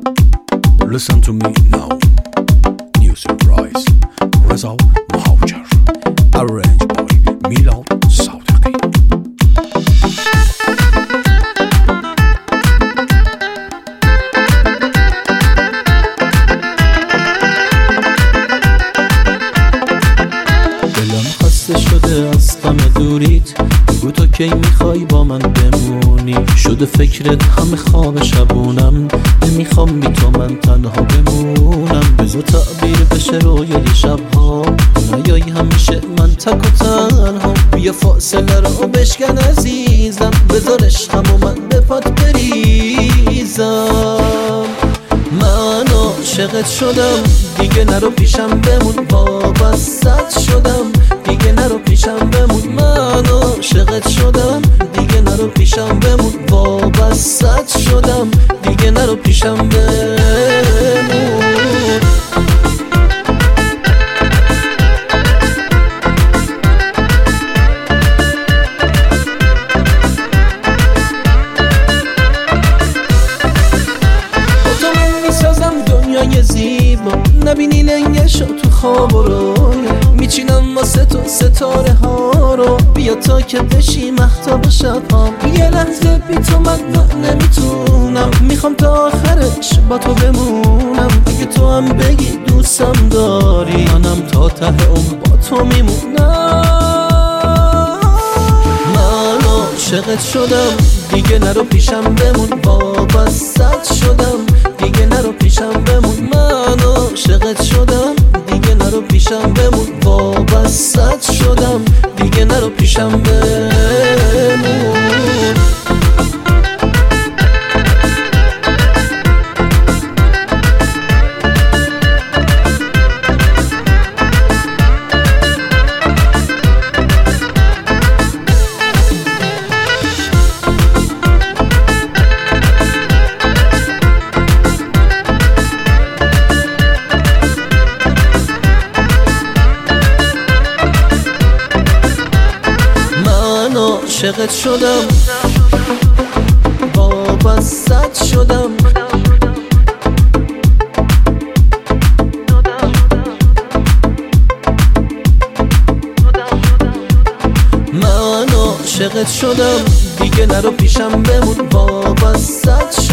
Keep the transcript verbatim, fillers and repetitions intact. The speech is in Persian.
Listen to me now. New surprise. رضا مهاجر. Arranged by میلاد صادقی. دلم خسته شده از غم دوریت، بگو تو کی میخوای با من بمونی. شده فکرت همه خواب شبونم، نمیخوام بی تو من تنها بمونم. بذار تعبیر بشه رویای شبها، نیایی همیشه من تک و تنها. بیا فاصله رو بشکن عزیزم، بذار عشقمو من به پات بریزم. من عاشقت شدم دیگه نرو پیشم بمون، وابستت شدم دیگه نرو پیشم بمون. من عاشقت شدم دیگه نرو پیشم بمون، وابستت شدم دیگه نرو پیشم بمون. دنیای زیبا نبینی لنگشو تو خواب و رویا، میچینم واسه تو ستاره ها رو، بیا تا که بشی مهتاب شبها. یه لحظه بی تو من نمیتونم، میخوام تا آخرش با تو بمونم. اگه تو هم بگی دوستم داری، منم تا ته اون با تو میمونم. من عاشقت شدم دیگه نرو پیشم بمون، وابستت شدم دیگه نرو پیشم بمون. من عاشقت شدم دیگه نرو پیشم بمون، وابستت شدم دیگه نرو پیشم بمون. عاشقت شدم وابستت شدم، من عاشقت شدم دیگه نرو پیشم بمون، وابستت